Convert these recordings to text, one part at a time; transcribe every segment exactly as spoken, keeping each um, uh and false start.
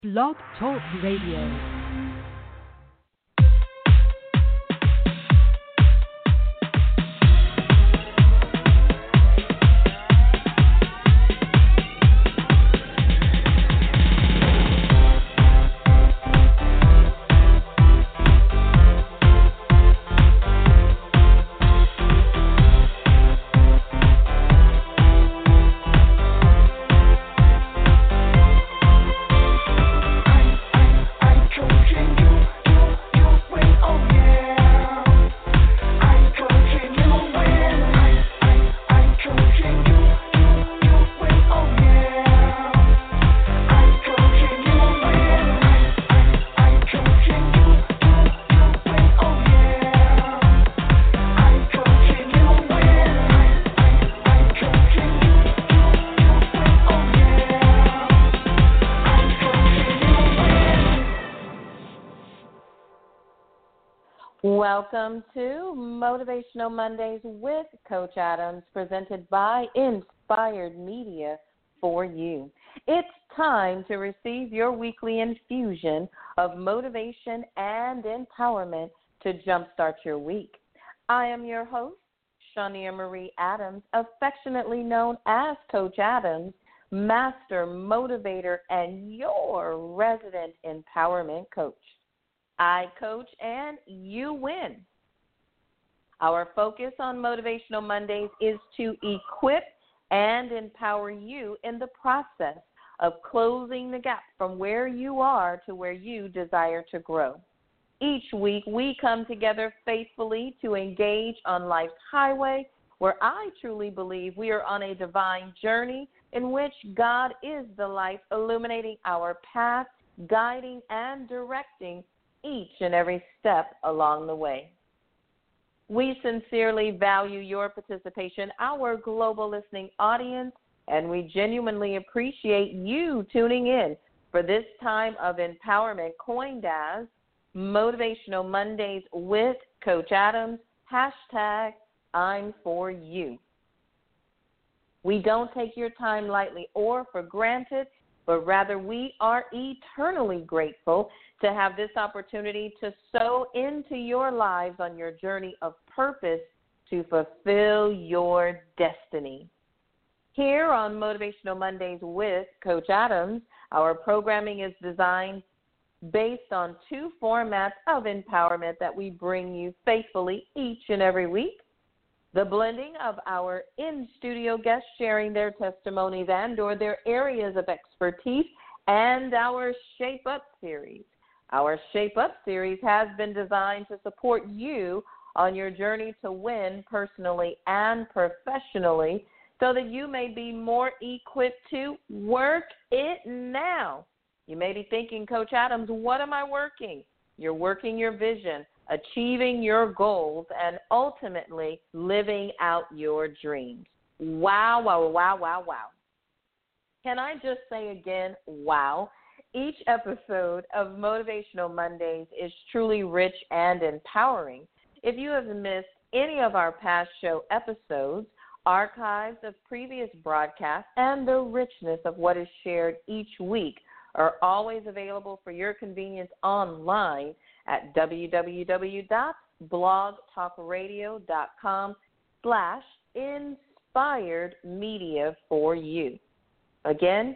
Blog Talk Radio. Welcome to Motivational Mondays with Coach Adams, presented by Inspired Media for you. It's time to receive your weekly infusion of motivation and empowerment to jumpstart your week. I am your host, Shania Marie Adams, affectionately known as Coach Adams, master motivator and your resident empowerment coach. I coach and you win. Our focus on Motivational Mondays is to equip and empower you in the process of closing the gap from where you are to where you desire to grow. Each week, we come together faithfully to engage on life's highway, where I truly believe we are on a divine journey in which God is the light illuminating our path, guiding and directing each and every step along the way. We sincerely value your participation, our global listening audience, and we genuinely appreciate you tuning in for this time of empowerment coined as Motivational Mondays with Coach Adams, hashtag I'm for you. We don't take your time lightly or for granted, but rather we are eternally grateful to have this opportunity to sow into your lives on your journey of purpose to fulfill your destiny. Here on Motivational Mondays with Coach Adams, our programming is designed based on two formats of empowerment that we bring you faithfully each and every week. The blending of our in-studio guests sharing their testimonies and or their areas of expertise, and our Shape Up series. Our Shape Up series has been designed to support you on your journey to win personally and professionally so that you may be more equipped to work it now. You may be thinking, Coach Adams, what am I working? You're working your vision, achieving your goals, and ultimately living out your dreams. Wow, wow, wow, wow, wow. Can I just say again, wow? Each episode of Motivational Mondays is truly rich and empowering. If you have missed any of our past show episodes, archives of previous broadcasts, and the richness of what is shared each week are always available for your convenience online at www.blogtalkradio.com slash inspired media for you. Again,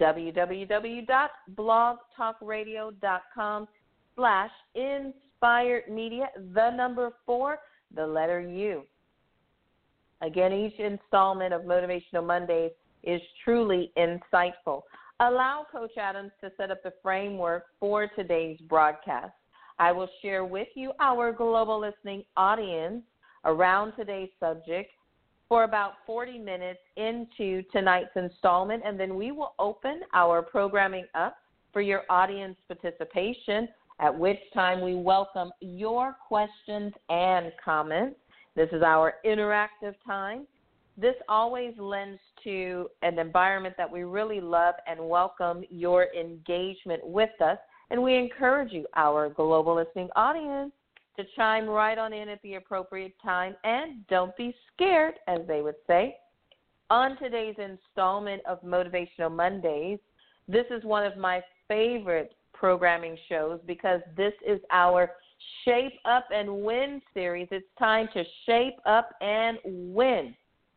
www.blogtalkradio.com slash inspired media, the number four, the letter U. Again, each installment of Motivational Mondays is truly insightful. Allow Coach Adams to set up the framework for today's broadcast. I will share with you our global listening audience around today's subject for about forty minutes into tonight's installment, and then we will open our programming up for your audience participation, at which time we welcome your questions and comments. This is our interactive time. This always lends to an environment that we really love and welcome your engagement with us, and we encourage you, our global listening audience, to chime right on in at the appropriate time, and don't be scared, as they would say. On today's installment of Motivational Mondays, this is one of my favorite programming shows because this is our Shape Up and Win series. It's time to shape up and win.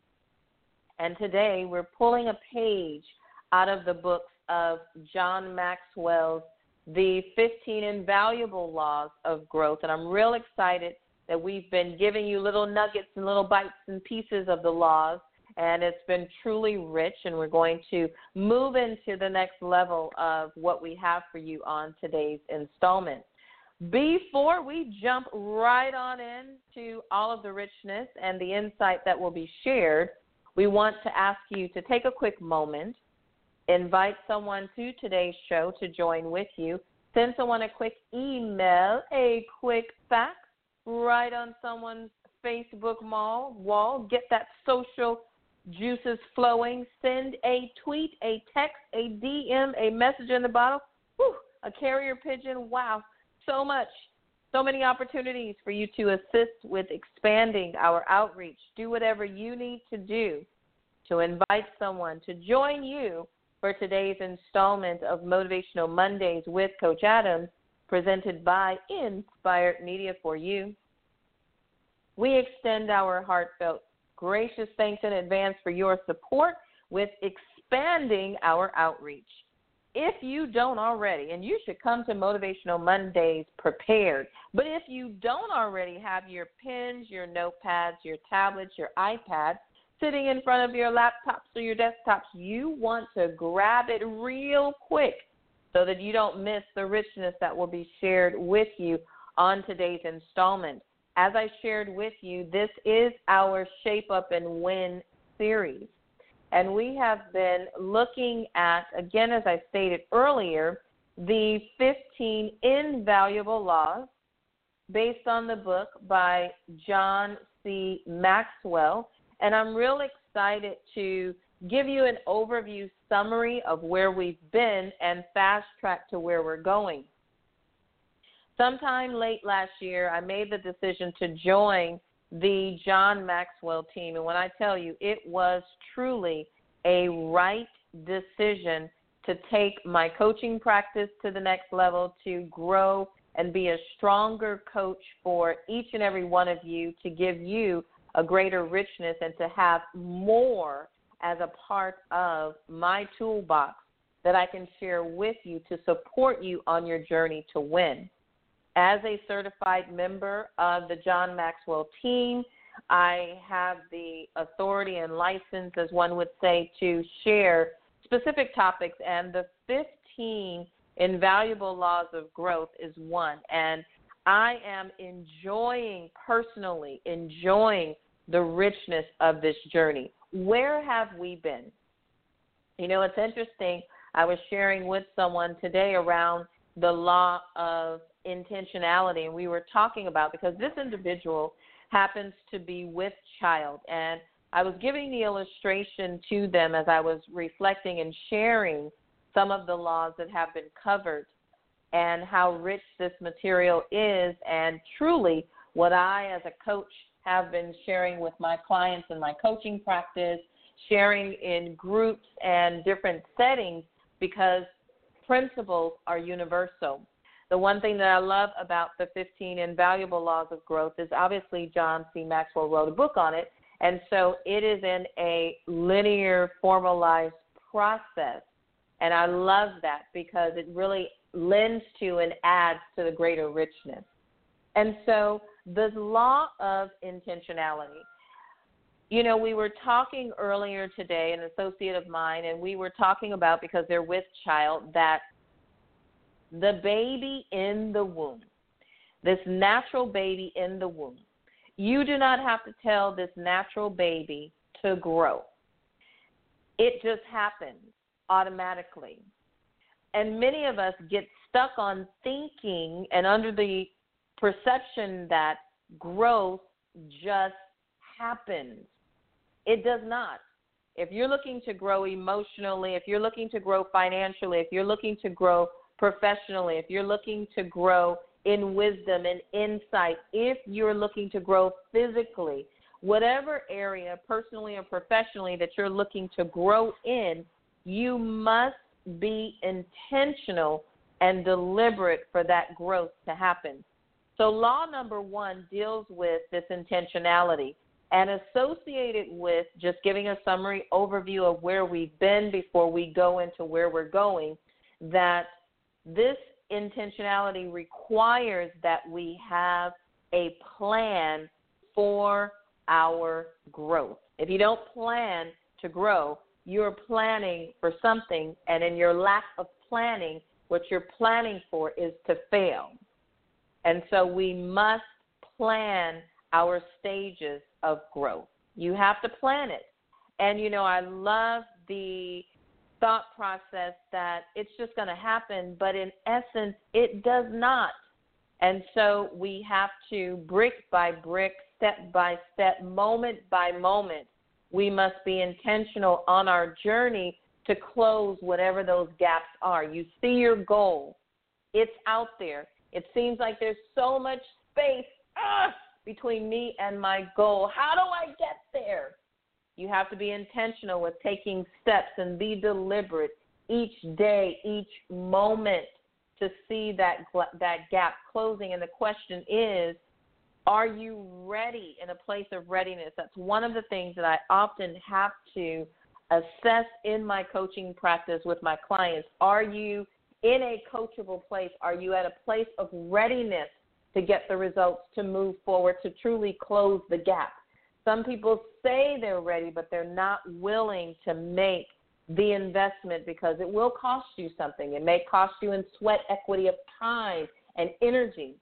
And today we're pulling a page out of the books of John Maxwell's The fifteen Invaluable Laws of Growth. And I'm real excited that we've been giving you little nuggets and little bites and pieces of the laws. And it's been truly rich, and we're going to move into the next level of what we have for you on today's installment. Before we jump right on into all of the richness and the insight that will be shared, we want to ask you to take a quick moment, invite someone to today's show to join with you, send someone a quick email, a quick fax, write on someone's Facebook wall, get that social juices flowing, send a tweet, a text, a D M, a message in the bottle, whew, a carrier pigeon. Wow, so much, so many opportunities for you to assist with expanding our outreach. Do whatever you need to do to invite someone to join you for today's installment of Motivational Mondays with Coach Adams, presented by Inspired Media for you. We extend our heartfelt gracious thanks in advance for your support with expanding our outreach. If you don't already, and you should come to Motivational Mondays prepared, but if you don't already have your pens, your notepads, your tablets, your iPads sitting in front of your laptops or your desktops, you want to grab it real quick so that you don't miss the richness that will be shared with you on today's installment. As I shared with you, this is our Shape Up and Win series. And we have been looking at, again, as I stated earlier, the fifteen invaluable laws based on the book by John C. Maxwell. And I'm real excited to give you an overview summary of where we've been and fast track to where we're going. Sometime late last year, I made the decision to join the John Maxwell team. And when I tell you, it was truly a right decision to take my coaching practice to the next level, to grow and be a stronger coach for each and every one of you, to give you a greater richness and to have more as a part of my toolbox that I can share with you to support you on your journey to win. As a certified member of the John Maxwell team, I have the authority and license, as one would say, to share specific topics, and the fifteen invaluable laws of growth is one. And I am enjoying, personally enjoying the richness of this journey. Where have we been? You know, it's interesting. I was sharing with someone today around the law of intentionality, and we were talking about, because this individual happens to be with child, and I was giving the illustration to them as I was reflecting and sharing some of the laws that have been covered and how rich this material is, and truly what I as a coach have been sharing with my clients in my coaching practice, sharing in groups and different settings, because principles are universal. The one thing that I love about the fifteen Invaluable Laws of Growth is obviously John C. Maxwell wrote a book on it, and so it is in a linear, formalized process. And I love that because it really lends to and adds to the greater richness. And so the law of intentionality, you know, we were talking earlier today, an associate of mine, and we were talking about, because they're with child, that the baby in the womb, this natural baby in the womb, you do not have to tell this natural baby to grow. It just happens automatically. And many of us get stuck on thinking and under the perception that growth just happens. It does not. If you're looking to grow emotionally, if you're looking to grow financially, if you're looking to grow professionally, if you're looking to grow in wisdom and insight, if you're looking to grow physically, whatever area, personally or professionally, that you're looking to grow in, you must be intentional and deliberate for that growth to happen. So law number one deals with this intentionality and associated with just giving a summary overview of where we've been before we go into where we're going, that this intentionality requires that we have a plan for our growth. If you don't plan to grow, you're planning for something, and in your lack of planning, what you're planning for is to fail. And so we must plan our stages of growth. You have to plan it. And, you know, I love the thought process that it's just going to happen, but in essence, it does not. And so we have to, brick by brick, step by step, moment by moment, we must be intentional on our journey to close whatever those gaps are. You see your goal. It's out there. It seems like there's so much space ah, between me and my goal. How do I get there? You have to be intentional with taking steps and be deliberate each day, each moment to see that that gap closing. And the question is, are you ready, in a place of readiness? That's one of the things that I often have to assess in my coaching practice with my clients. Are you in a coachable place? Are you at a place of readiness to get the results, to move forward, to truly close the gap? Some people say they're ready, but they're not willing to make the investment because it will cost you something. It may cost you in sweat equity of time and energy.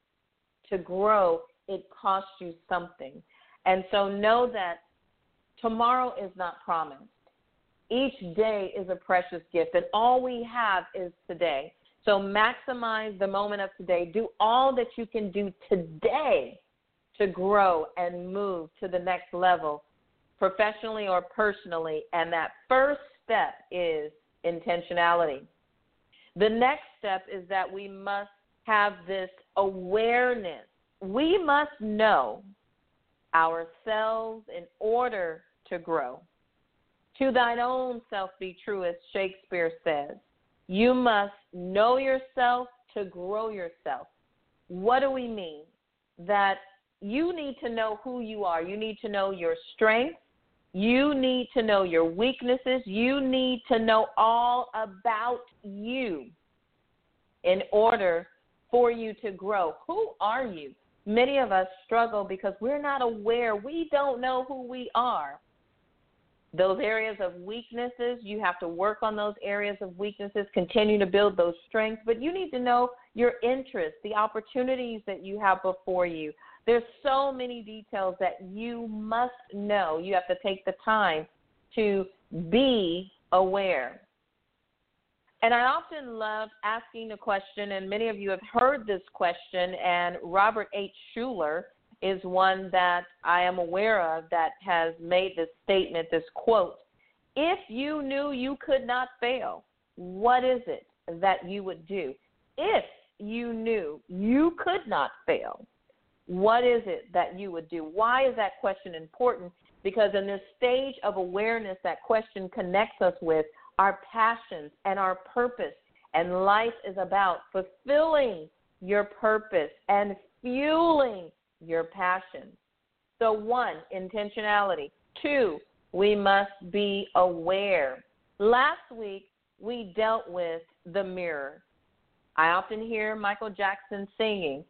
To grow, it costs you something. And so know that tomorrow is not promised. Each day is a precious gift, and all we have is today. So maximize the moment of today. Do all that you can do today to grow and move to the next level, professionally or personally. And that first step is intentionality. The next step is that we must have this awareness. We must know ourselves in order to grow. To thine own self be true, as Shakespeare says. You must know yourself to grow yourself. What do we mean? That you need to know who you are. You need to know your strengths. You need to know your weaknesses. You need to know all about you in order for you to grow. Who are you? Many of us struggle because we're not aware. We don't know who we are. Those areas of weaknesses, you have to work on those areas of weaknesses, continue to build those strengths, but you need to know your interests, the opportunities that you have before you. There's so many details that you must know. You have to take the time to be aware. And I often love asking the question, and many of you have heard this question, and Robert H. Schuller is one that I am aware of that has made this statement, this quote: if you knew you could not fail, what is it that you would do? If you knew you could not fail, what is it that you would do? Why is that question important? Because in this stage of awareness, that question connects us with our passions and our purpose. And life is about fulfilling your purpose and fueling your passion. So one, intentionality. Two, we must be aware. Last week, we dealt with the mirror. I often hear Michael Jackson singing,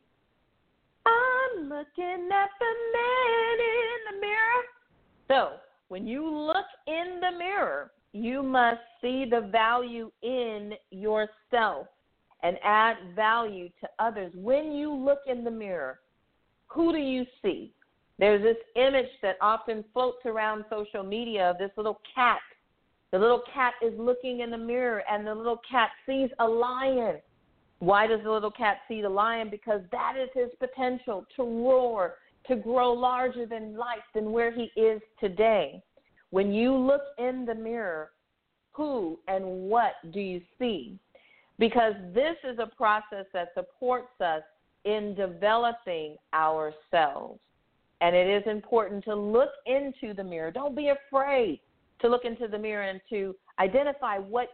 I'm looking at the man in the mirror. So when you look in the mirror, you must see the value in yourself and add value to others. When you look in the mirror, who do you see? There's this image that often floats around social media of this little cat. The little cat is looking in the mirror, and the little cat sees a lion. Why does the little cat see the lion? Because that is his potential to roar, to grow larger than life, than where he is today. When you look in the mirror, who and what do you see? Because this is a process that supports us in developing ourselves. And it is important to look into the mirror. Don't be afraid to look into the mirror and to identify what you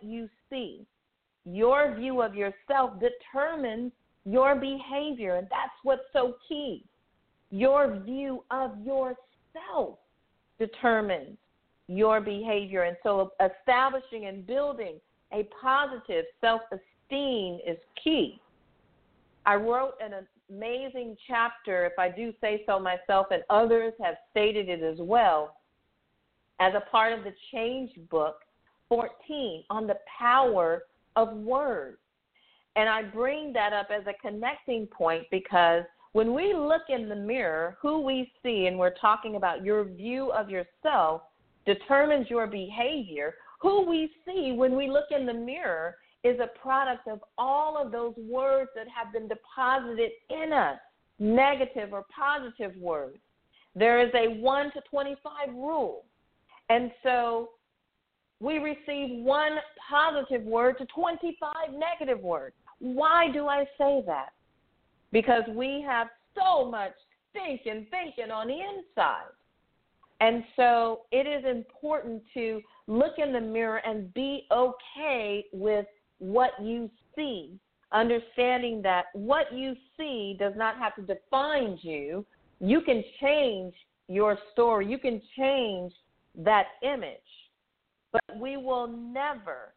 see, your view of yourself determines your behavior. And that's what's so key. Your view of yourself determines your behavior. And so establishing and building a positive self-esteem is key. I wrote an amazing chapter, if I do say so myself, and others have stated it as well, as a part of the Change Book fourteen on the power of words. And I bring that up as a connecting point because when we look in the mirror, who we see, and we're talking about your view of yourself determines your behavior, who we see when we look in the mirror is a product of all of those words that have been deposited in us, negative or positive words. There is a one to twenty-five rule. And so we receive one positive word to twenty-five negative words. Why do I say that? Because we have so much stinking thinking on the inside. And so it is important to look in the mirror and be okay with what you see, understanding that what you see does not have to define you. You can change your story. You can change that image. But we will never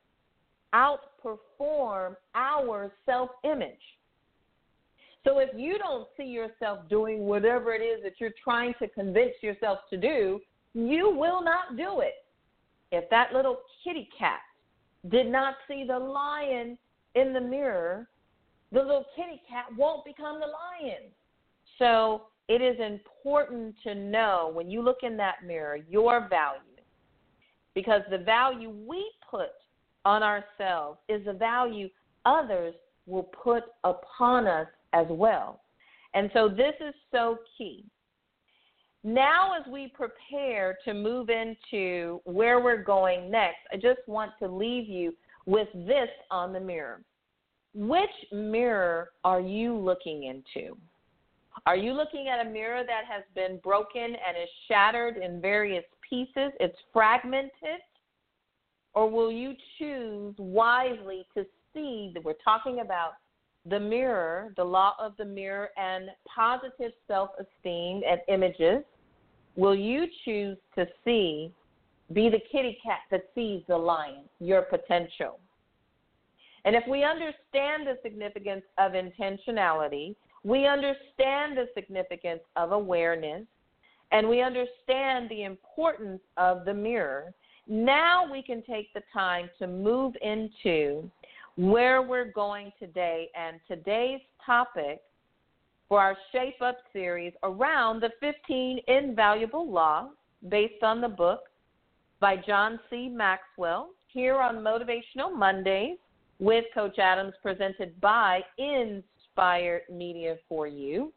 outperform our self-image. So if you don't see yourself doing whatever it is that you're trying to convince yourself to do, you will not do it. If that little kitty cat did not see the lion in the mirror, the little kitty cat won't become the lion. So it is important to know when you look in that mirror, your value, because the value we put on ourselves is the value others will put upon us as well. And so this is so key. Now, as we prepare to move into where we're going next, I just want to leave you with this on the mirror. Which mirror are you looking into? Are you looking at a mirror that has been broken and is shattered in various pieces? It's fragmented? Or will you choose wisely to see that we're talking about the mirror, the law of the mirror, and positive self-esteem and images? Will you choose to see, be the kitty cat that sees the lion, your potential? And if we understand the significance of intentionality, we understand the significance of awareness, and we understand the importance of the mirror, now we can take the time to move into where we're going today. And today's topic for our Shape Up series around the fifteen Invaluable Laws based on the book by John C. Maxwell here on Motivational Mondays with Coach Adams, presented by Inspired Media for you.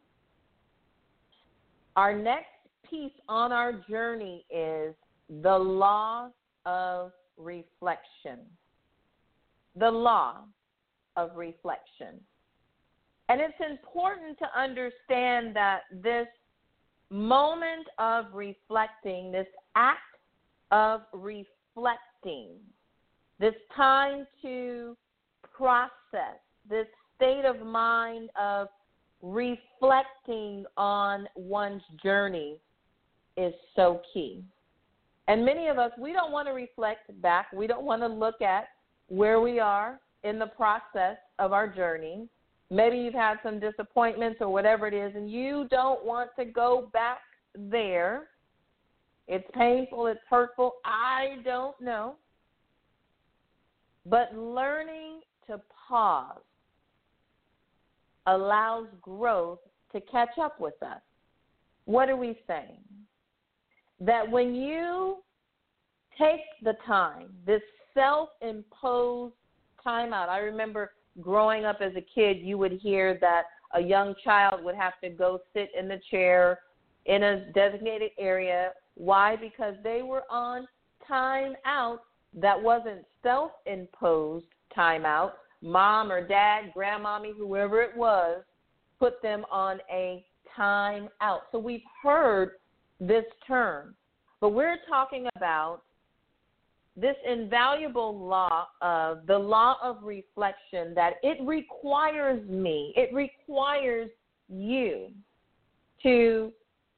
Our next piece on our journey is the law of reflection. The law of reflection. And it's important to understand that this moment of reflecting, this act of reflecting, this time to process, this state of mind of reflecting on one's journey is so key. And many of us, we don't want to reflect back. We don't want to look at where we are in the process of our journey. Maybe you've had some disappointments or whatever it is, and you don't want to go back there. It's painful. It's hurtful. I don't know. But learning to pause allows growth to catch up with us. What are we saying? That when you take the time, this self-imposed time out. I remember growing up as a kid, you would hear that a young child would have to go sit in the chair in a designated area. Why? Because they were on time out that wasn't self-imposed time out. Mom or dad, grandmommy, whoever it was, put them on a time out. So we've heard this term, but we're talking about this invaluable law of the law of reflection, that it requires me, it requires you to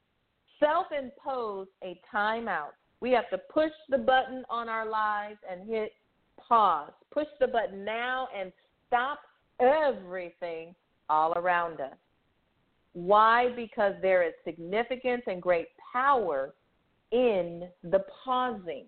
self-impose a timeout. We have to push the button on our lives and hit pause. Push the button now and stop everything all around us. Why? Because there is significance and great power in the pausing.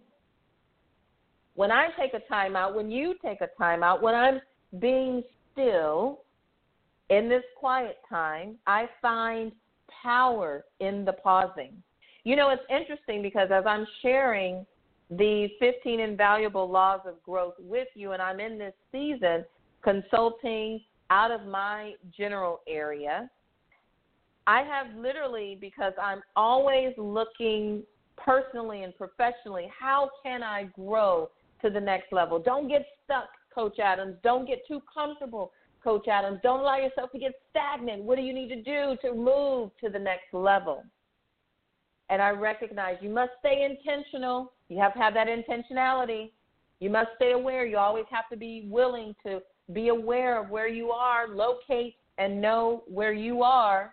When I take a time out, when you take a time out, when I'm being still in this quiet time, I find power in the pausing. You know, it's interesting because as I'm sharing the fifteen invaluable laws of growth with you, and I'm in this season consulting out of my general area, I have literally, because I'm always looking personally and professionally, how can I grow to the next level? Don't get stuck, Coach Adams. Don't get too comfortable, Coach Adams. Don't allow yourself to get stagnant. What do you need to do to move to the next level? And I recognize you must stay intentional. You have to have that intentionality. You must stay aware. You always have to be willing to be aware of where you are, locate and know where you are.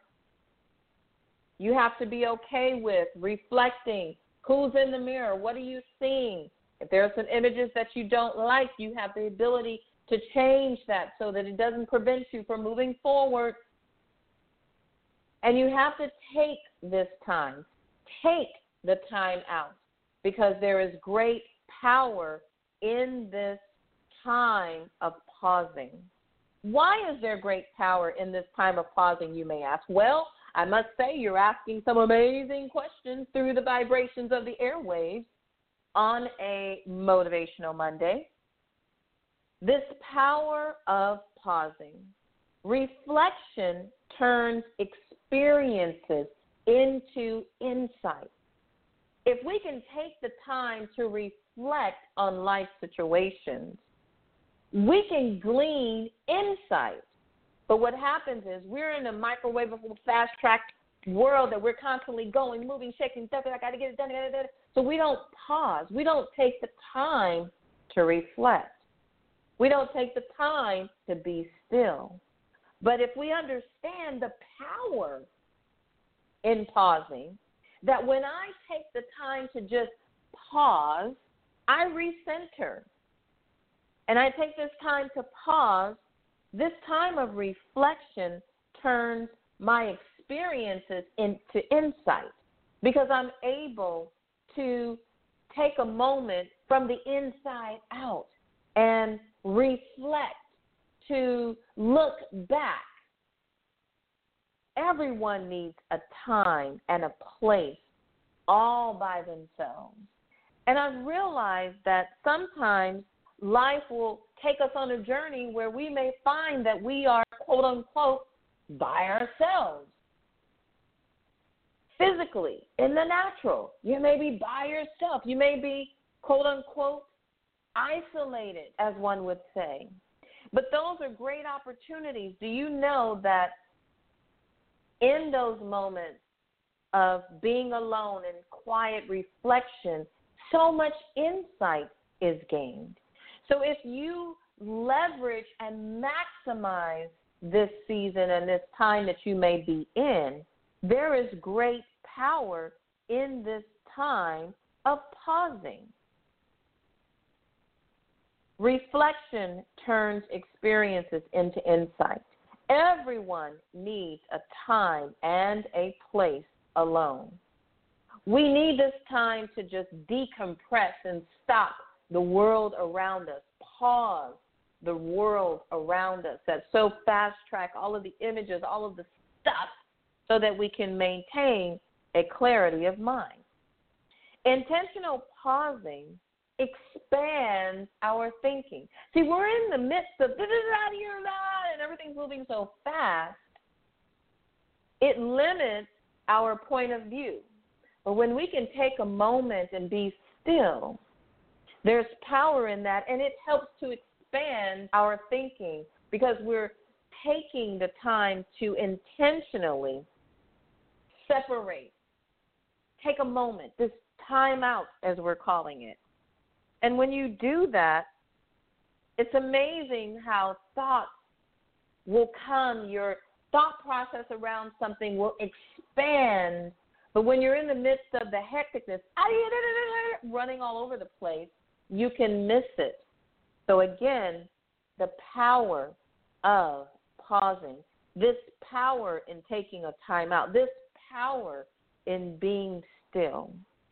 You have to be okay with reflecting. Who's in the mirror? What are you seeing? If there are some images that you don't like, you have the ability to change that so that it doesn't prevent you from moving forward. And you have to take this time. Take the time out, because there is great power in this time of pausing. Why is there great power in this time of pausing, you may ask? Well, I must say you're asking some amazing questions through the vibrations of the airwaves on a Motivational Monday. This power of pausing. Reflection turns experiences into insight. If we can take the time to reflect on life situations, we can glean insight. But what happens is we're in a microwavable, fast-tracked world that we're constantly going, moving, shaking, I got to get it done, I got to get it done. So we don't pause. We don't take the time to reflect. We don't take the time to be still. But if we understand the power in pausing, that when I take the time to just pause, I recenter. And I take this time to pause, this time of reflection turns my experiences into insight, because I'm able to take a moment from the inside out and reflect, to look back. Everyone needs a time and a place all by themselves. And I've realized that sometimes life will take us on a journey where we may find that we are, quote unquote, by ourselves. Physically, in the natural, you may be by yourself. You may be, quote unquote, isolated, as one would say. But those are great opportunities. Do you know that in those moments of being alone and quiet reflection, so much insight is gained? So if you leverage and maximize this season and this time that you may be in, there is great power in this time of pausing. Reflection turns experiences into insight. Everyone needs a time and a place alone. We need this time to just decompress and stop the world around us, pause the world around us that's so fast-track, all of the images, all of the stuff, so that we can maintain a clarity of mind. Intentional pausing expands our thinking. See, we're in the midst of and everything's moving so fast, it limits our point of view. But when we can take a moment and be still, there's power in that, and it helps to expand our thinking, because we're taking the time to intentionally separate, take a moment, this time out, as we're calling it, And when you do that, it's amazing how thoughts will come. Your thought process around something will expand. But when you're in the midst of the hecticness, running all over the place, you can miss it. So again, the power of pausing, this power in taking a time out, this power in being still.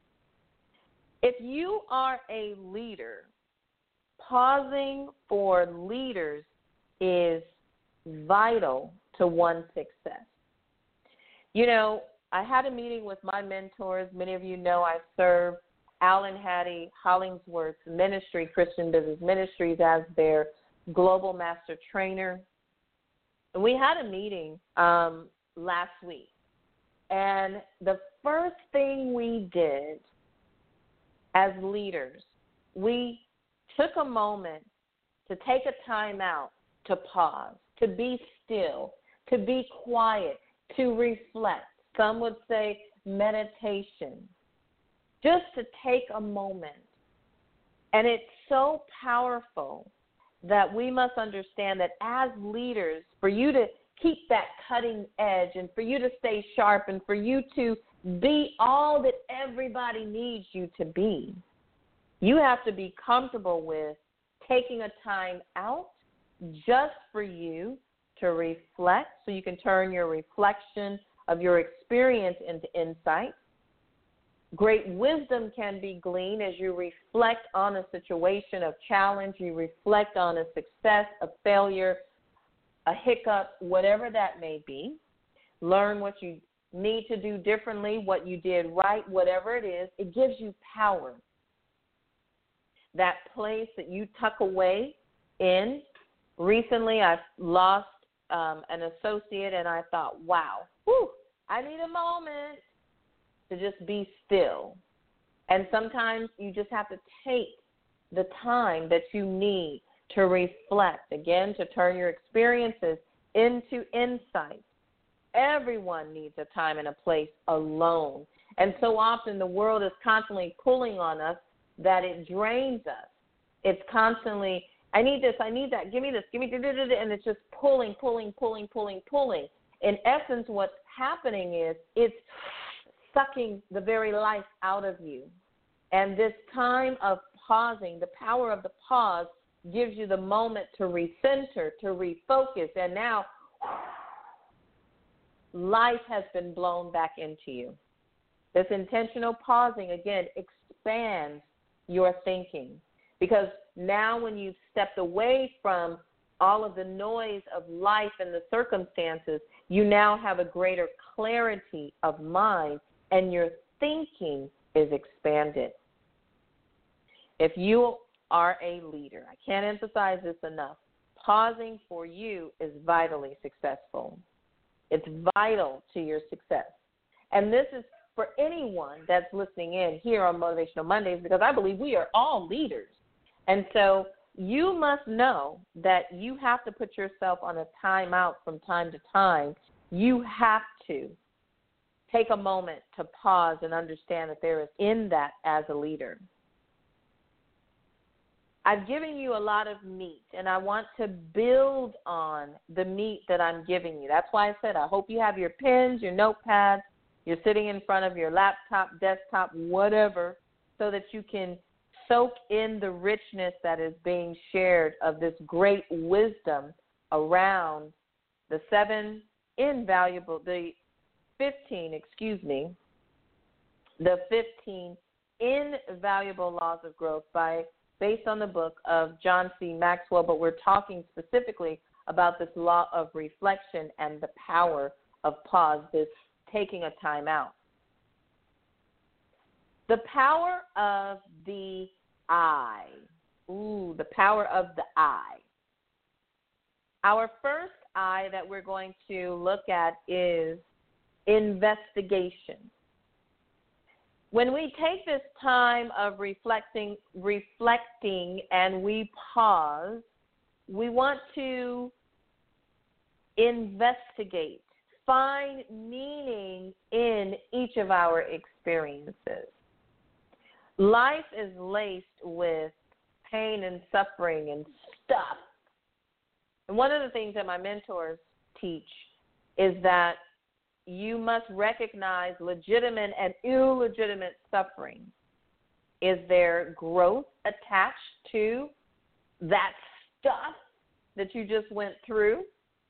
If you are a leader, pausing for leaders is vital to one's success. You know, I had a meeting with my mentors. Many of you know I serve Alan Hattie Hollingsworth's ministry, Christian Business Ministries, as their global master trainer. And we had a meeting um, last week. And the first thing we did as leaders, we took a moment to take a time out, to pause, to be still, to be quiet, to reflect. Some would say meditation, just to take a moment. And it's so powerful that we must understand that as leaders, for you to keep that cutting edge and for you to stay sharp and for you to be all that everybody needs you to be, you have to be comfortable with taking a time out just for you to reflect, so you can turn your reflection of your experience into insight. Great wisdom can be gleaned as you reflect on a situation of challenge, you reflect on a success, a failure, a hiccup, whatever that may be. Learn what you need to do differently, what you did right, whatever it is. It gives you power. That place that you tuck away in. Recently, I've lost um, an associate, and I thought, wow, whew, I need a moment to just be still. And sometimes you just have to take the time that you need to reflect, again, to turn your experiences into insight. Everyone needs a time and a place alone. And so often the world is constantly pulling on us that it drains us. It's constantly, I need this, I need that, give me this, give me this, and it's just pulling, pulling, pulling, pulling, pulling. In essence, what's happening is it's sucking the very life out of you. And this time of pausing, the power of the pause, gives you the moment to recenter, to refocus, and now life has been blown back into you. This intentional pausing, again, expands your thinking, because now when you've stepped away from all of the noise of life and the circumstances, you now have a greater clarity of mind, and your thinking is expanded. If you are a leader, I can't emphasize this enough, pausing for you is vitally successful. It's vital to your success. And this is for anyone that's listening in here on Motivational Mondays, because I believe we are all leaders. And so you must know that you have to put yourself on a timeout from time to time. You have to take a moment to pause and understand that there is in that as a leader. I've given you a lot of meat, and I want to build on the meat that I'm giving you. That's why I said I hope you have your pens, your notepads, you're sitting in front of your laptop, desktop, whatever, so that you can soak in the richness that is being shared of this great wisdom around the seven invaluable, the fifteen, excuse me, the fifteen invaluable laws of growth by based on the book of John C. Maxwell, but we're talking specifically about this law of reflection and the power of pause, this taking a time out. The power of the I. Ooh, the power of the I. Our first I that we're going to look at is investigation. When we take this time of reflecting, reflecting and we pause, we want to investigate, find meaning in each of our experiences. Life is laced with pain and suffering and stuff. And one of the things that my mentors teach is that you must recognize legitimate and illegitimate suffering. Is there growth attached to that stuff that you just went through?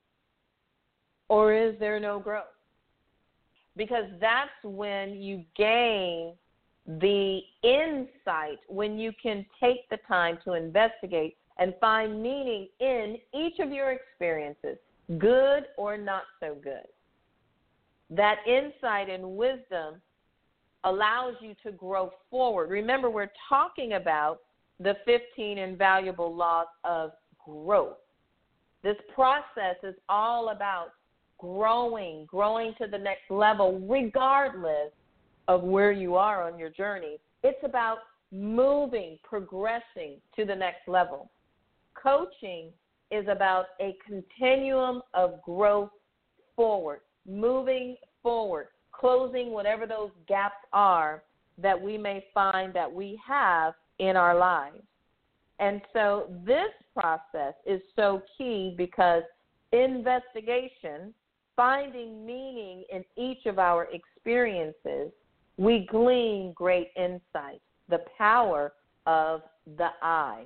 Or is there no growth? Because that's when you gain the insight, when you can take the time to investigate and find meaning in each of your experiences, good or not so good. That insight and wisdom allows you to grow forward. Remember, we're talking about the fifteen invaluable laws of growth. This process is all about growing, growing to the next level, regardless of where you are on your journey. It's about moving, progressing to the next level. Coaching is about a continuum of growth forward, moving forward, closing whatever those gaps are that we may find that we have in our lives. And so this process is so key because investigation, finding meaning in each of our experiences, we glean great insight, the power of the I.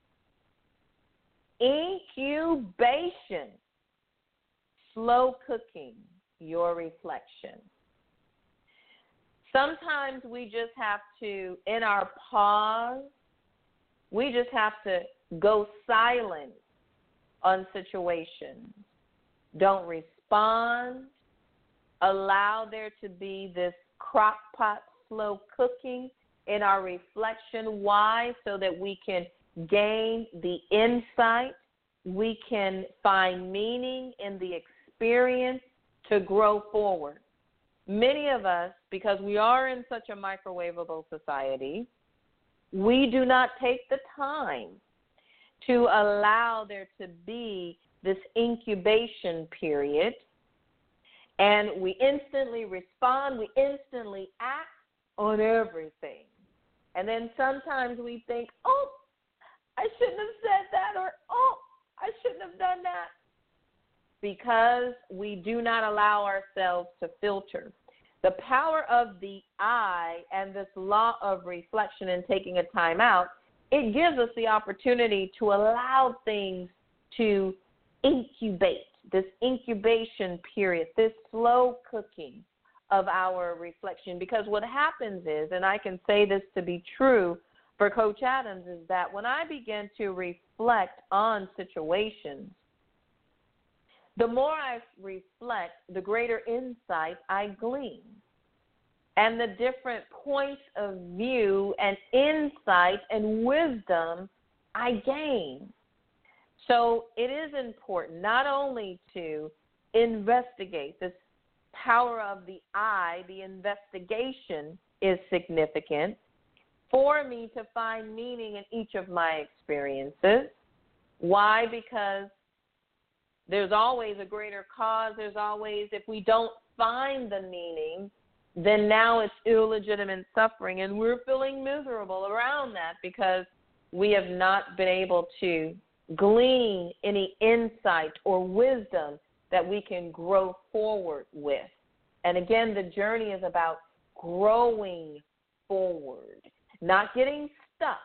Incubation, slow cooking your reflection. Sometimes we just have to, in our pause, we just have to go silent on situations. Don't respond. Allow there to be this crock pot slow cooking in our reflection. Why? So that we can gain the insight. We can find meaning in the experience to grow forward. Many of us, because we are in such a microwavable society, we do not take the time to allow there to be this incubation period, and we instantly respond, we instantly act on everything. And then sometimes we think, oh, I shouldn't have said that, or oh, I shouldn't have done that, because we do not allow ourselves to filter. The power of the I and this law of reflection and taking a time out, it gives us the opportunity to allow things to incubate, this incubation period, this slow cooking of our reflection. Because what happens is, and I can say this to be true for Coach Adams, is that when I begin to reflect on situations, the more I reflect, the greater insight I glean. And the different points of view and insight and wisdom I gain. So it is important not only to investigate, this power of the I, the investigation is significant for me to find meaning in each of my experiences. Why? Because there's always a greater cause. There's always, if we don't find the meaning, then now it's illegitimate suffering, and we're feeling miserable around that because we have not been able to glean any insight or wisdom that we can grow forward with. And again, the journey is about growing forward, not getting stuck,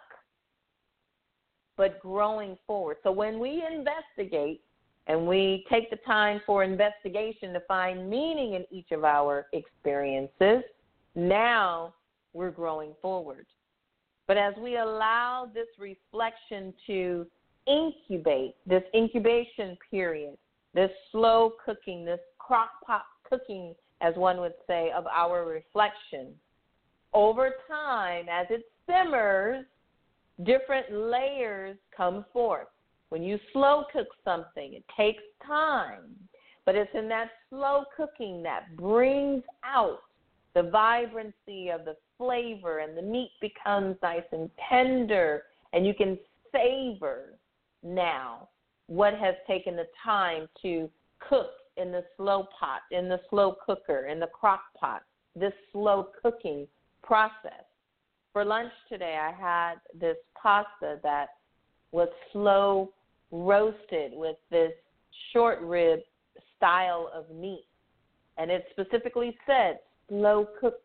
but growing forward. So when we investigate, and we take the time for investigation to find meaning in each of our experiences, now we're growing forward. But as we allow this reflection to incubate, this incubation period, this slow cooking, this crock pot cooking, as one would say, of our reflection, over time, as it simmers, different layers come forth. When you slow cook something, it takes time, but it's in that slow cooking that brings out the vibrancy of the flavor, and the meat becomes nice and tender, and you can savor now what has taken the time to cook in the slow pot, in the slow cooker, in the crock pot, this slow cooking process. For lunch today, I had this pasta that was slow roasted with this short rib style of meat. And it specifically said slow cooked.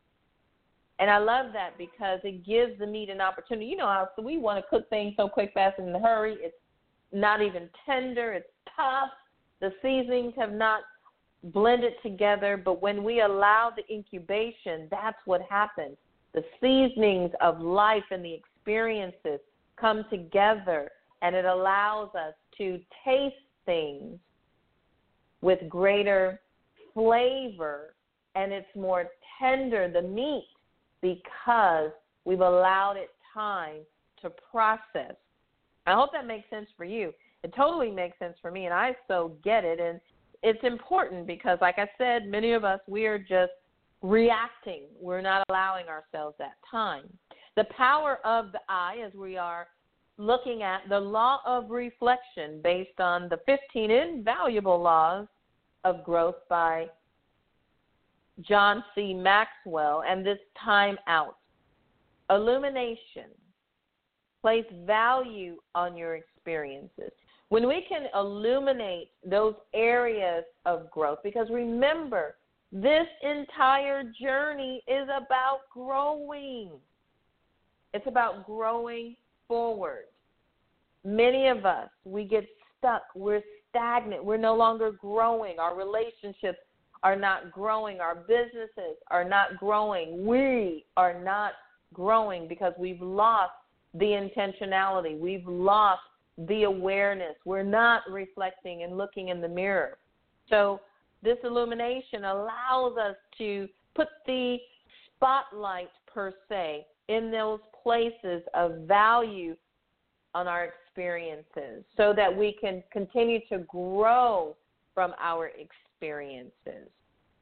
And I love that because it gives the meat an opportunity. You know how so we want to cook things so quick, fast, and in a hurry. It's not even tender. It's tough. The seasonings have not blended together. But when we allow the incubation, that's what happens. The seasonings of life and the experiences come together, and it allows us to taste things with greater flavor, and it's more tender, the meat, because we've allowed it time to process. I hope that makes sense for you. It totally makes sense for me, and I so get it. And it's important because, like I said, many of us, we are just reacting. We're not allowing ourselves that time. The power of the I, as we are looking at the law of reflection based on the fifteen invaluable laws of growth by John C. Maxwell, and this time out. Illumination. Place value on your experiences. When we can illuminate those areas of growth, because remember, this entire journey is about growing. It's about growing forward. Many of us, we get stuck. We're stagnant. We're no longer growing. Our relationships are not growing. Our businesses are not growing. We are not growing because we've lost the intentionality. We've lost the awareness. We're not reflecting and looking in the mirror. So this illumination allows us to put the spotlight, per se, in those places of value on our experiences so that we can continue to grow from our experiences.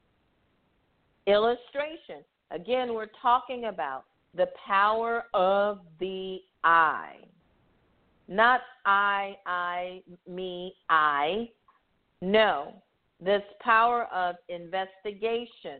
Illustration. Again, we're talking about the power of the I. Not I, I, me, I. No. This power of investigation,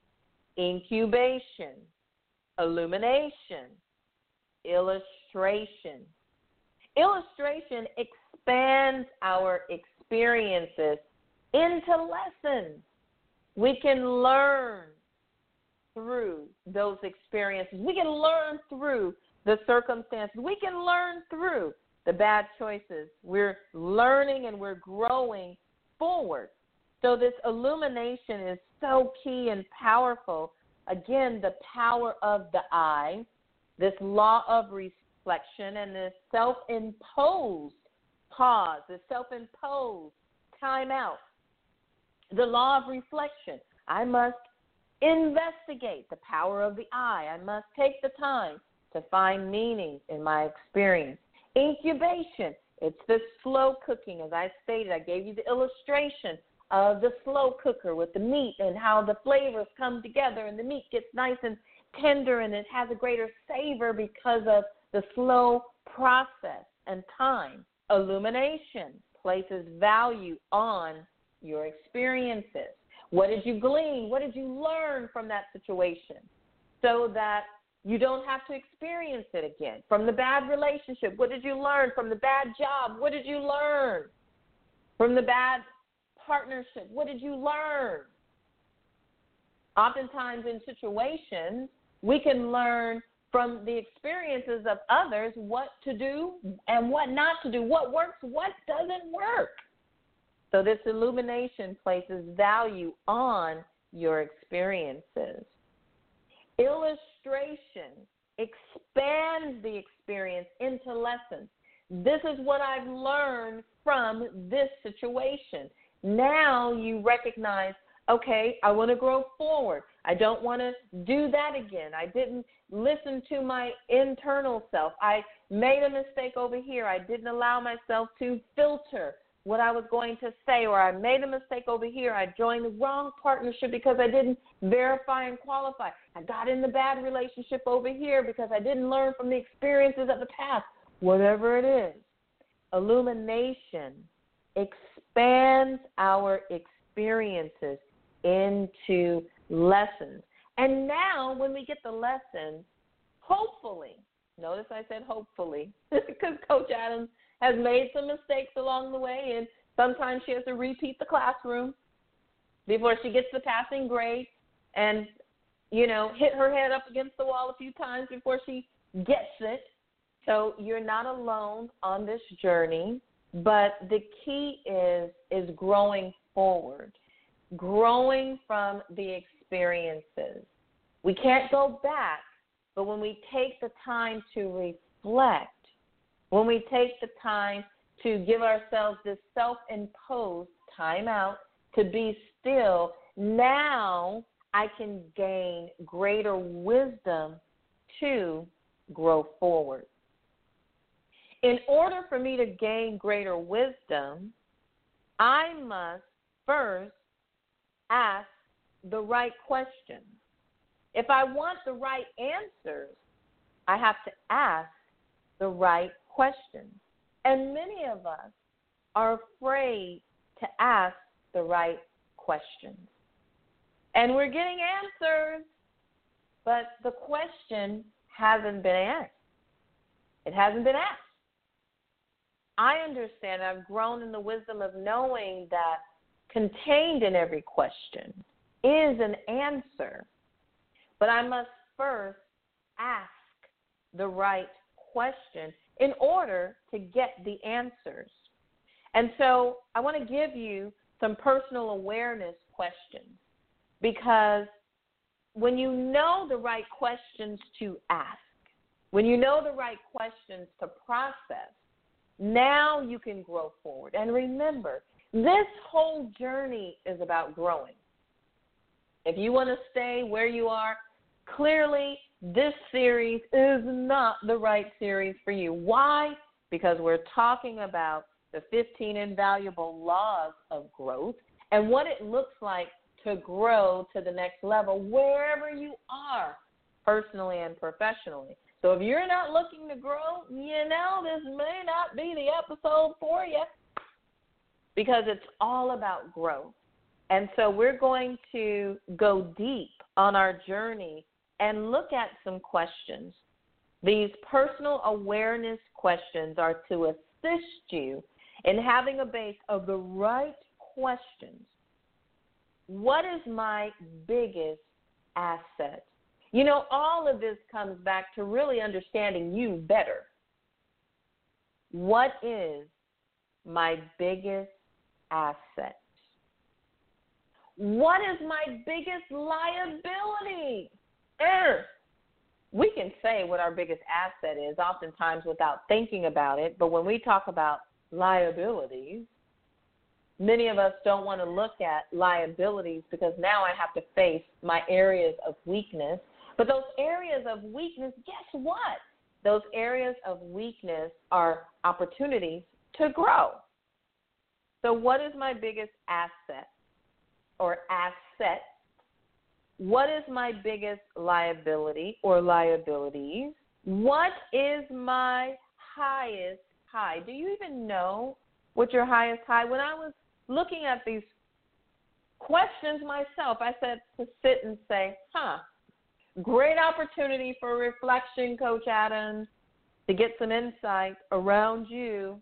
incubation, illumination, illustration. Illustration expands our experiences into lessons. We can learn through those experiences. We can learn through the circumstances. We can learn through the bad choices. We're learning and we're growing forward. So this illumination is so key and powerful. Again, the power of the I, this law of reflection, and this self-imposed pause, this self-imposed time out. The law of reflection. I must investigate the power of the I. I must take the time to find meaning in my experience. Incubation. It's the slow cooking. As I stated, I gave you the illustration of the slow cooker with the meat and how the flavors come together and the meat gets nice and tender and it has a greater savor because of the slow process and time. Illumination places value on your experiences. What did you glean? What did you learn from that situation so that you don't have to experience it again? From the bad relationship, what did you learn? From the bad job, what did you learn? From the bad partnership, what did you learn? Oftentimes in situations, we can learn from the experiences of others what to do and what not to do, what works, what doesn't work. So this illumination places value on your experiences. Illustration expands the experience into lessons. This is what I've learned from this situation. Now you recognize, okay, I want to grow forward. I don't want to do that again. I didn't listen to my internal self. I made a mistake over here. I didn't allow myself to filter what I was going to say, or I made a mistake over here. I joined the wrong partnership because I didn't verify and qualify. I got in the bad relationship over here because I didn't learn from the experiences of the past. Whatever it is, illumination expands our experiences into lessons. And now when we get the lessons, hopefully Notice I said hopefully, because Coach Adams has made some mistakes along the way, and sometimes she has to repeat the classroom before she gets the passing grade and, you know, hit her head up against the wall a few times before she gets it. So you're not alone on this journey, but the key is is growing forward, growing from the experiences. We can't go back, but when we take the time to reflect, when we take the time to give ourselves this self-imposed time out to be still, now I can gain greater wisdom to grow forward. In order for me to gain greater wisdom, I must first ask the right questions. If I want the right answers, I have to ask the right questions. And many of us are afraid to ask the right questions. And we're getting answers, but the question hasn't been asked. It hasn't been asked. I understand, I've grown in the wisdom of knowing that contained in every question is an answer. But I must first ask the right question in order to get the answers. And so I want to give you some personal awareness questions, because when you know the right questions to ask, when you know the right questions to process, now you can grow forward. And remember, this whole journey is about growing. If you want to stay where you are, clearly this series is not the right series for you. Why? Because we're talking about the fifteen invaluable laws of growth and what it looks like to grow to the next level wherever you are, personally and professionally. So if you're not looking to grow, you know, this may not be the episode for you, because it's all about growth. And so we're going to go deep on our journey and look at some questions. These personal awareness questions are to assist you in having a base of the right questions. What is my biggest asset? You know, all of this comes back to really understanding you better. What is my biggest asset? What is my biggest liability? Er, we can say what our biggest asset is oftentimes without thinking about it, but when we talk about liabilities, many of us don't want to look at liabilities because now I have to face my areas of weakness. But those areas of weakness, guess what? Those areas of weakness are opportunities to grow. So what is my biggest asset or asset? What is my biggest liability or liabilities? What is my highest high? Do you even know what your highest high? When I was looking at these questions myself, I said to sit and say, huh, great opportunity for reflection, Coach Adams, to get some insight around you.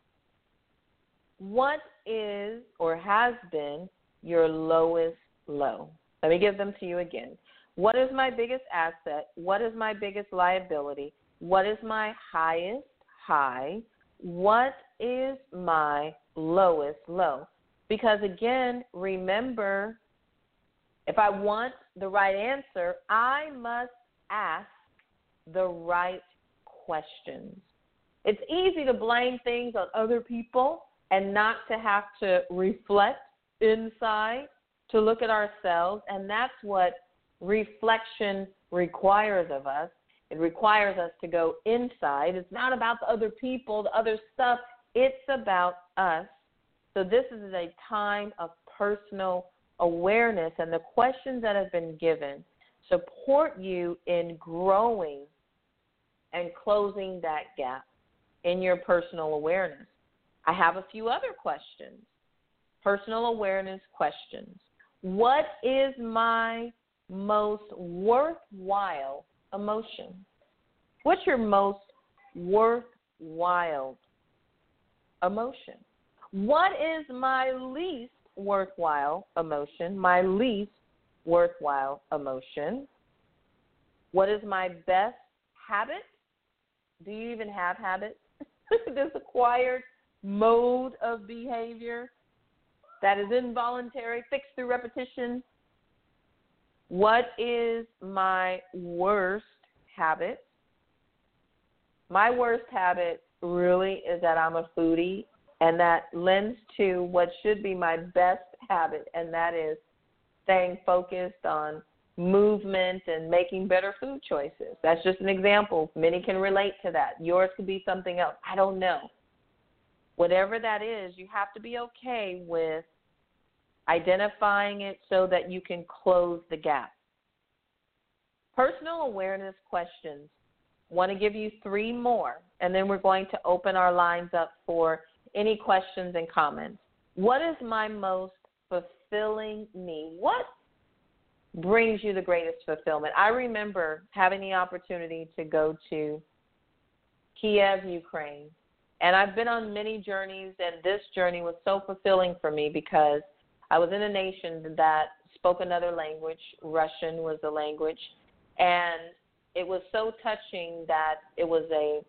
What is or has been your lowest low? Let me give them to you again. What is my biggest asset? What is my biggest liability? What is my highest high? What is my lowest low? Because again, remember, if I want the right answer, I must ask the right questions. It's easy to blame things on other people and not to have to reflect inside, to look at ourselves, and that's what reflection requires of us. It requires us to go inside. It's not about the other people, the other stuff. It's about us. So this is a time of personal awareness, and the questions that have been given support you in growing and closing that gap in your personal awareness. I have a few other questions, personal awareness questions. What is my most worthwhile emotion? What's your most worthwhile emotion? What is my least worthwhile emotion? My least worthwhile emotion. What is my best habit? Do you even have habits? This acquired mode of behavior that is involuntary, fixed through repetition. What is my worst habit? My worst habit really is that I'm a foodie, and that lends to what should be my best habit, and that is staying focused on movement and making better food choices. That's just an example. Many can relate to that. Yours could be something else. I don't know. Whatever that is, you have to be okay with identifying it so that you can close the gap. Personal awareness questions. Want to give you three more, and then we're going to open our lines up for any questions and comments. What is my most fulfilling me? What brings you the greatest fulfillment? I remember having the opportunity to go to Kiev, Ukraine, and I've been on many journeys, and this journey was so fulfilling for me because I was in a nation that spoke another language. Russian was the language, and it was so touching that it was a,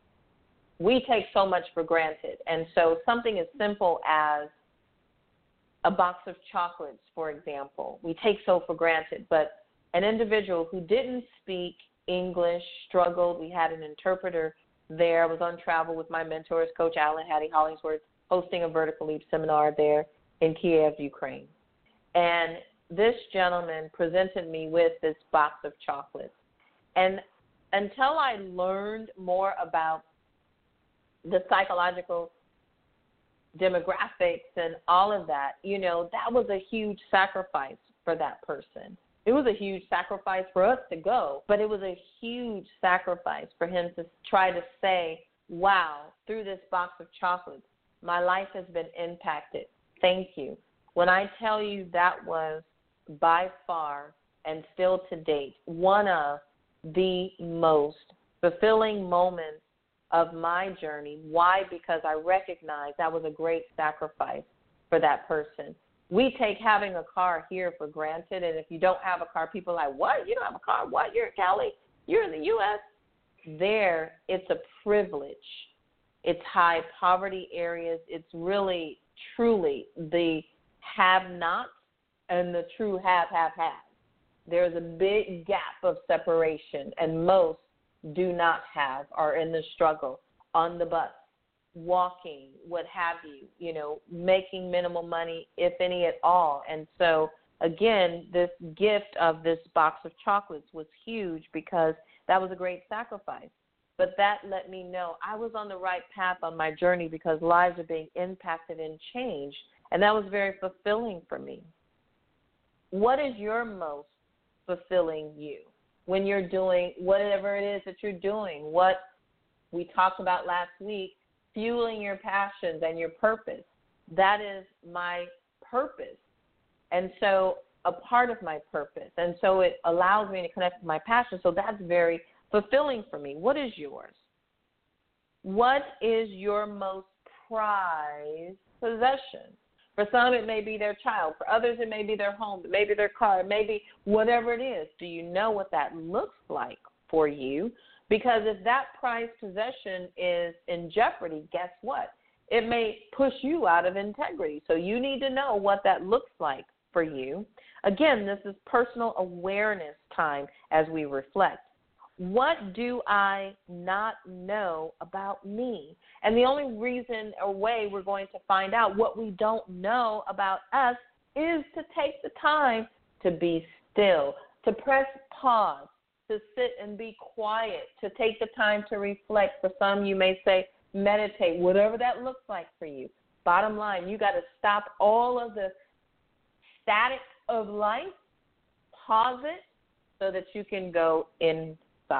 we take so much for granted. And so something as simple as a box of chocolates, for example, we take so for granted. But an individual who didn't speak English struggled. We had an interpreter there. I was on travel with my mentors, Coach Alan Hattie Hollingsworth, hosting a Vertical Leap seminar there in Kiev, Ukraine. And this gentleman presented me with this box of chocolates. And until I learned more about the psychological demographics and all of that, you know, that was a huge sacrifice for that person. It was a huge sacrifice for us to go, but it was a huge sacrifice for him to try to say, wow, through this box of chocolates, my life has been impacted. Thank you. When I tell you that was by far and still to date one of the most fulfilling moments of my journey. Why? Because I recognize that was a great sacrifice for that person. We take having a car here for granted, and if you don't have a car, people are like, what? You don't have a car? What? You're in Cali? You're in the U S? There, it's a privilege. It's high poverty areas. It's really, truly the have-nots and the true have-have-have. There's a big gap of separation, and most do not have, are in the struggle, on the bus, walking, what have you, you know, making minimal money, if any at all. And so, again, this gift of this box of chocolates was huge because that was a great sacrifice. But that let me know I was on the right path on my journey because lives are being impacted and changed, and that was very fulfilling for me. What is your most fulfilling you when you're doing whatever it is that you're doing? What we talked about last week, fueling your passions and your purpose. That is my purpose. And so a part of my purpose. And so it allows me to connect with my passion. So that's very fulfilling for me. What is yours? What is your most prized possession? For some, it may be their child. For others, it may be their home. It may be their car. It may be whatever it is. Do you know what that looks like for you? Because if that prized possession is in jeopardy, guess what? It may push you out of integrity. So you need to know what that looks like for you. Again, this is personal awareness time as we reflect. What do I not know about me? And the only reason or way we're going to find out what we don't know about us is to take the time to be still, to press pause, to sit and be quiet, to take the time to reflect. For some, you may say meditate, whatever that looks like for you. Bottom line, you got to stop all of the static of life, pause it so that you can go in.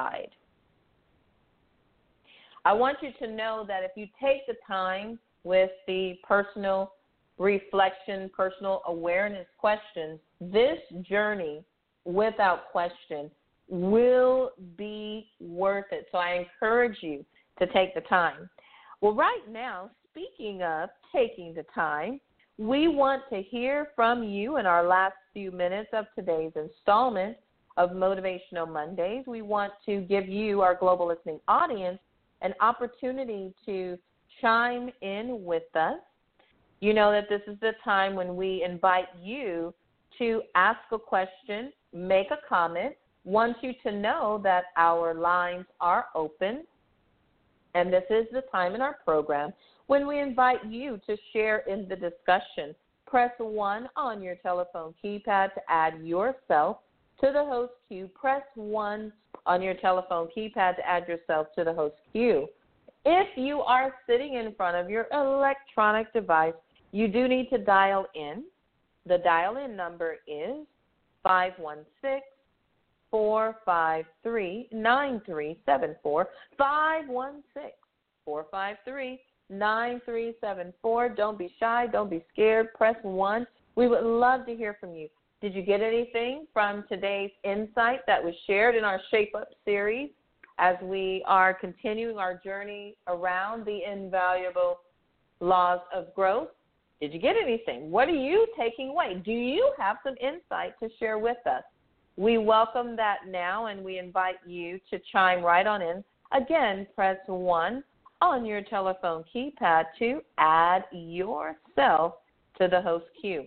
I want you to know that if you take the time with the personal reflection, personal awareness questions, this journey, without question, will be worth it. So I encourage you to take the time. Well, right now, speaking of taking the time, we want to hear from you in our last few minutes of today's installment of Motivational Mondays. We want to give you, our global listening audience, an opportunity to chime in with us. You know that this is the time when we invite you to ask a question, make a comment, want you to know that our lines are open, and this is the time in our program when we invite you to share in the discussion. Press one on your telephone keypad to add yourself to the host queue. Press one on your telephone keypad to add yourself to the host queue. If you are sitting in front of your electronic device, you do need to dial in. The dial-in number is five one six, four five three, nine three seven four, five one six, four five three, nine three seven four. Don't be shy. Don't be scared. Press one. We would love to hear from you. Did you get anything from today's insight that was shared in our Shape Up series as we are continuing our journey around the invaluable laws of growth? Did you get anything? What are you taking away? Do you have some insight to share with us? We welcome that now, and we invite you to chime right on in. Again, press one on your telephone keypad to add yourself to the host queue.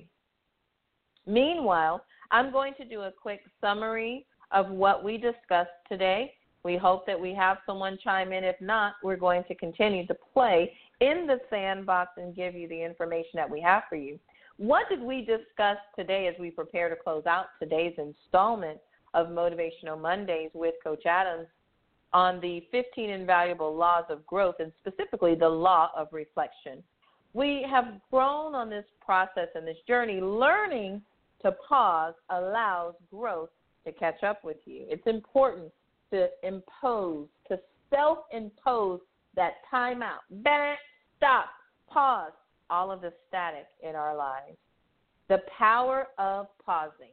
Meanwhile, I'm going to do a quick summary of what we discussed today. We hope that we have someone chime in. If not, we're going to continue to play in the sandbox and give you the information that we have for you. What did we discuss today as we prepare to close out today's installment of Motivational Mondays with Coach Adams on the fifteen invaluable laws of growth, and specifically the law of reflection? We have grown on this process and this journey. Learning to pause allows growth to catch up with you. It's important to impose, to self-impose that time out. Bang, stop, pause, all of the static in our lives. The power of pausing.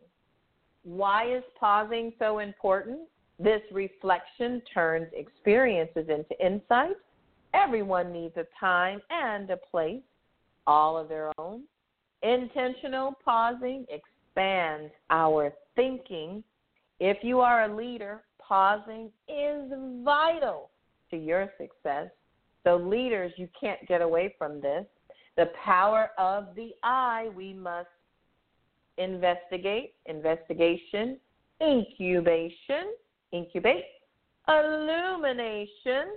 Why is pausing so important? This reflection turns experiences into insight. Everyone needs a time and a place, all of their own. Intentional pausing expands our thinking. If you are a leader, pausing is vital to your success. So leaders, you can't get away from this. The power of the I, we must investigate, investigation, incubation, incubate, illumination,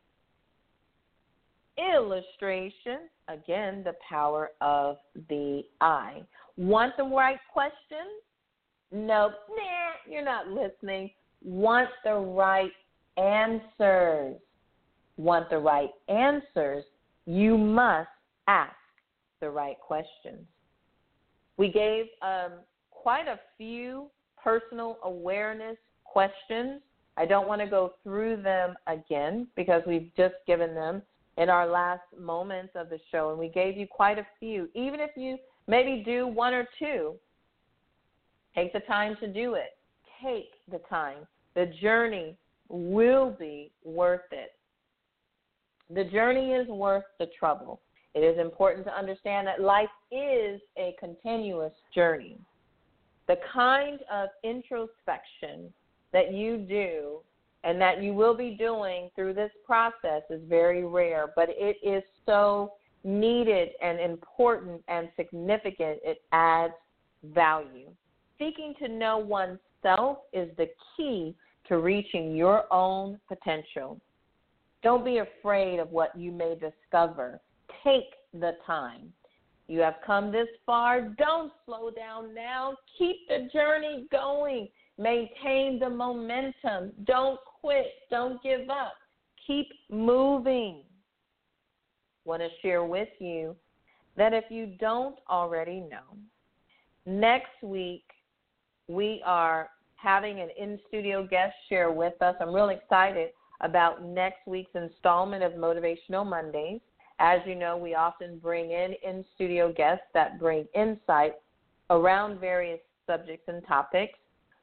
illustration, again, the power of the I. Want the right questions? Nope, nah, you're not listening. Want the right answers. Want the right answers, you must ask the right questions. We gave um, quite a few personal awareness questions. I don't want to go through them again because we've just given them in our last moments of the show, and we gave you quite a few. Even if you maybe do one or two, take the time to do it. Take the time. The journey will be worth it. The journey is worth the trouble. It is important to understand that life is a continuous journey. The kind of introspection that you do and that you will be doing through this process is very rare, but it is so needed and important and significant. It adds value. Seeking to know oneself is the key to reaching your own potential. Don't be afraid of what you may discover. Take the time. You have come this far. Don't slow down now. Keep the journey going. Maintain the momentum. Don't quit. Don't give up. Keep moving. I want to share with you that if you don't already know, next week we are having an in-studio guest share with us. I'm really excited about next week's installment of Motivational Mondays. As you know, we often bring in in-studio guests that bring insight around various subjects and topics.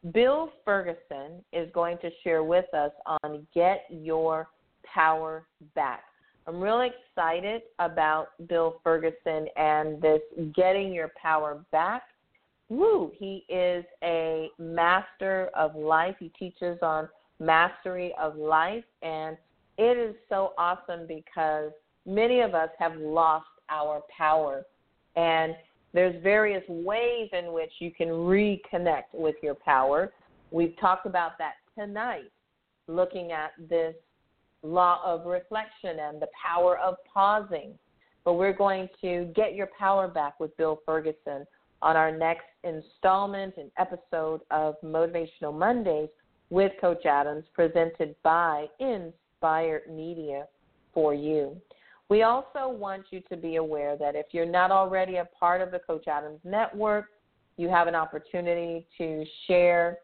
Bill Ferguson is going to share with us on Get Your Power Back. I'm really excited about Bill Ferguson and this Getting Your Power Back. Woo, he is a master of life. He teaches on mastery of life, and it is so awesome because many of us have lost our power, and there's various ways in which you can reconnect with your power. We've talked about that tonight, looking at this law of reflection and the power of pausing. But we're going to get your power back with Bill Ferguson on our next installment and episode of Motivational Mondays with Coach Adams, presented by Inspired Media for you. We also want you to be aware that if you're not already a part of the Coach Adams Network, you have an opportunity to share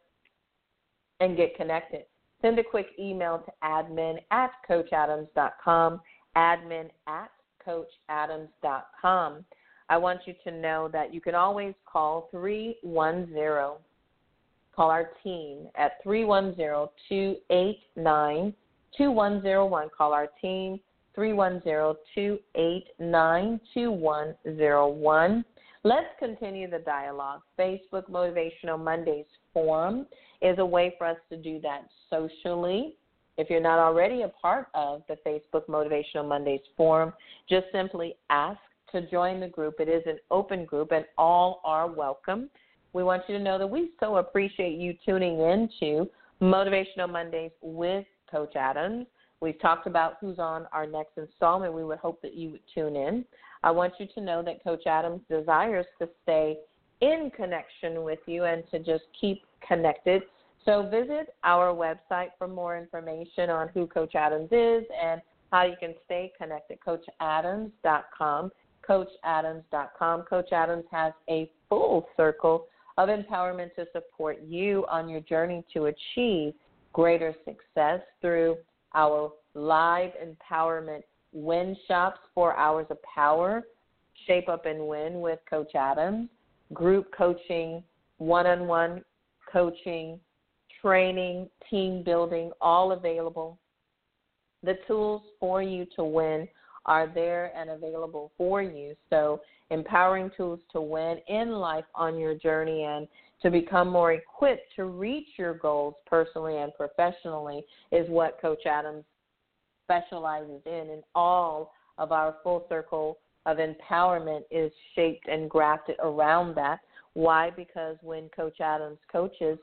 and get connected. Send a quick email to admin at coach adams dot com, admin at coach adams dot com. I want you to know that you can always call three one zero, call our team at three one zero, two eight nine, two one zero one. Call our team, three one zero, two eight nine, two one zero one. Let's continue the dialogue. Facebook Motivational Mondays Forum is a way for us to do that socially. If you're not already a part of the Facebook Motivational Mondays Forum, just simply ask to join the group. It is an open group, and all are welcome. We want you to know that we so appreciate you tuning in to Motivational Mondays with Coach Adams. We've talked about who's on our next installment. We would hope that you would tune in. I want you to know that Coach Adams desires to stay in connection with you and to just keep connected. So visit our website for more information on who Coach Adams is and how you can stay connected, coach adams dot com, coach adams dot com. Coach Adams has a full circle of empowerment to support you on your journey to achieve greater success through our live empowerment win shops, four hours of power, Shape Up and Win with Coach Adams, group coaching, one-on-one coaching, training, team building, all available. The tools for you to win are there and available for you. So empowering tools to win in life on your journey and to become more equipped to reach your goals personally and professionally is what Coach Adams specializes in. And all of our full circle of empowerment is shaped and grafted around that. Why? Because when Coach Adams coaches,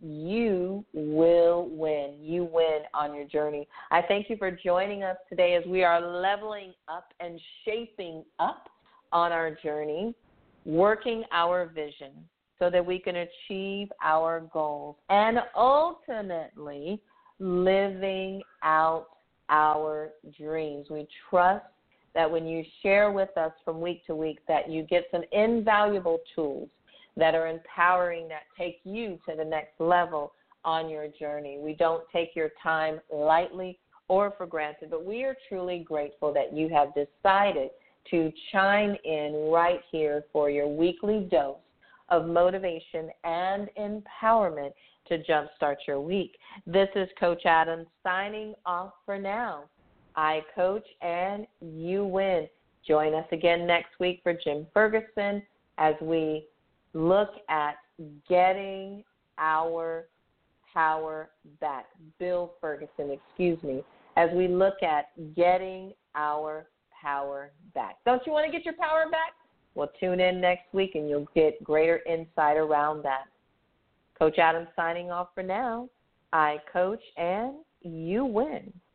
you will win. You win on your journey. I thank you for joining us today as we are leveling up and shaping up on our journey, working our vision so that we can achieve our goals and ultimately living out our dreams. We trust that when you share with us from week to week that you get some invaluable tools that are empowering, that take you to the next level on your journey. We don't take your time lightly or for granted, but we are truly grateful that you have decided to chime in right here for your weekly dose of motivation and empowerment to jumpstart your week. This is Coach Adams signing off for now. I coach and you win. Join us again next week for Jim Ferguson as we look at getting our power back. Bill Ferguson, excuse me, as we look at getting our power back. Don't you want to get your power back? Well, tune in next week and you'll get greater insight around that. Coach Adams signing off for now. I coach and you win.